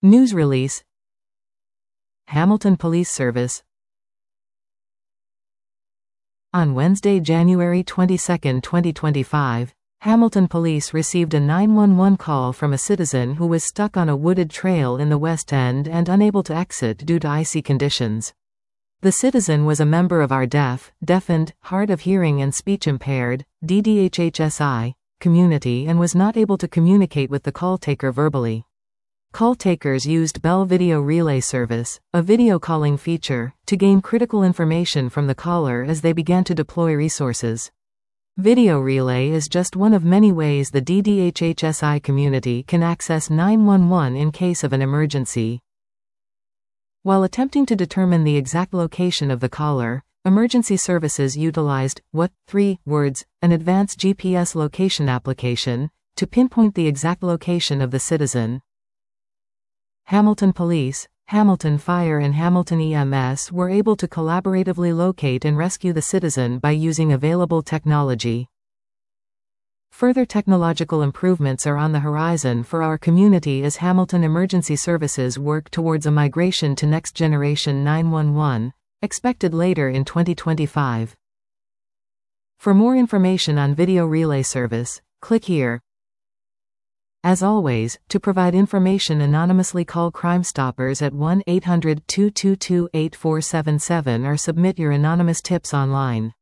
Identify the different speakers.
Speaker 1: News release. Hamilton Police Service. On Wednesday, January 22, 2025, Hamilton Police received a 911 call from a citizen who was stuck on a wooded trail in the West End and unable to exit due to icy conditions. The citizen was a member of our deaf, deafened, hard of hearing and speech impaired (DDHHSI) community and was not able to communicate with the call taker verbally. Call takers used Bell Video Relay Service, a video calling feature, to gain critical information from the caller as they began to deploy resources. Video relay is just one of many ways the DDHHSI community can access 911 in case of an emergency. While attempting to determine the exact location of the caller, emergency services utilized what 3 words, an advanced GPS location application, to pinpoint the exact location of the citizen. Hamilton Police, Hamilton Fire and Hamilton EMS were able to collaboratively locate and rescue the citizen by using available technology. Further technological improvements are on the horizon for our community as Hamilton Emergency Services work towards a migration to Next Generation 911, expected later in 2025. For more information on Video Relay Service, click here. As always, to provide information anonymously call Crime Stoppers at 1-800-222-8477 or submit your anonymous tips online.